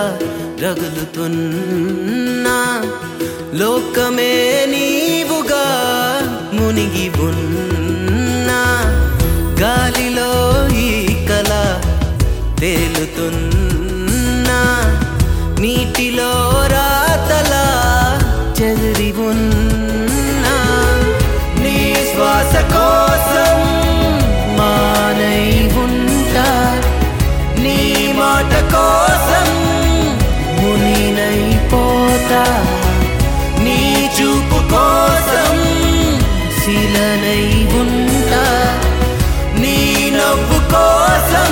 రగులుతున్నా లోకమే నీవుగా మునిగి ఉన్నా గాలిలో ఈ కల తేలుతున్నా నీటిలో రాతలా చెదిరి ఉన్నా నీ శ్వాస కోసం మానై ఉంటా నీ మాట కోసం మునినైపోతా నీ చూపు కోసం శిలనై ఉంటా నీ నవ్వు కోసం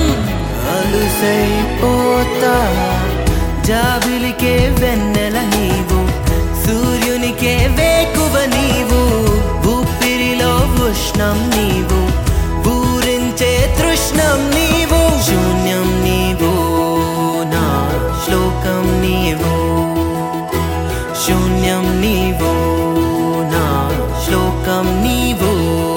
అలుసైపోతా జాబిలికే వెన్నెల నీవు సూర్యునికే వేకువ నీవు ఊపిరిలో ఉష్ణం నీవు పూరించే తృష్ణం నీవు శూన్యం నీవు నా శ్లోకం నీవు శూన్యం నీవు నా శ్లోకం నీవు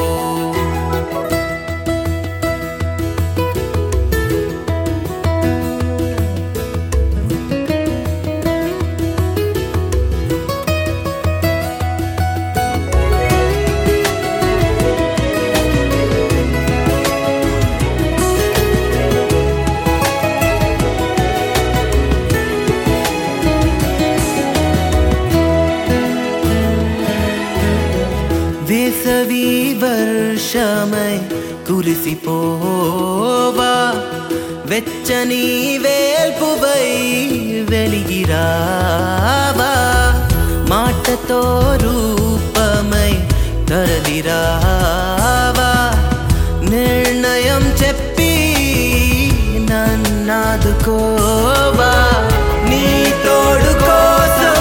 వేసవి వర్షమై కురిసిపోవా వెచ్చని వేల్పువై వెలిగిరావా మాటతో రూపమై తరలిరావా నిర్ణయం చెప్పి నన్నాదుకోవా నీ తోడు కోసం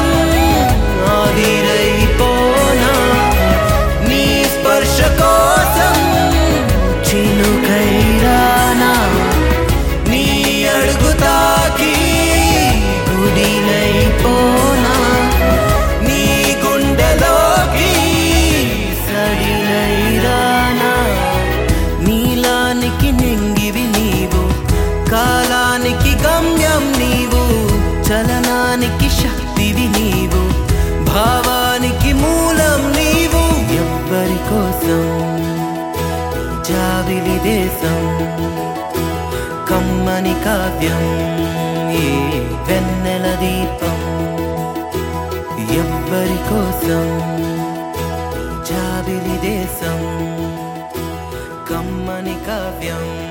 ఆవిరైపోనా నీ స్పర్శ కోసం చినుకైరానా నీ అడుగు తాకి గుడినైపోనా నీ గుండెలోకి సడినైరానా నీలానికి నింగివి నీవు కాలానికి గమ్యం నీవు చలనానికి శక్తివి నీవు భావానికి మూలం నీవు ఎవ్వరి కోసం జాబిలి దేశం కమ్మని కావ్యం ఈ వెన్నెల దీపం ఎవ్వరి కోసం జాబిలి దేశం కమ్మని కావ్యం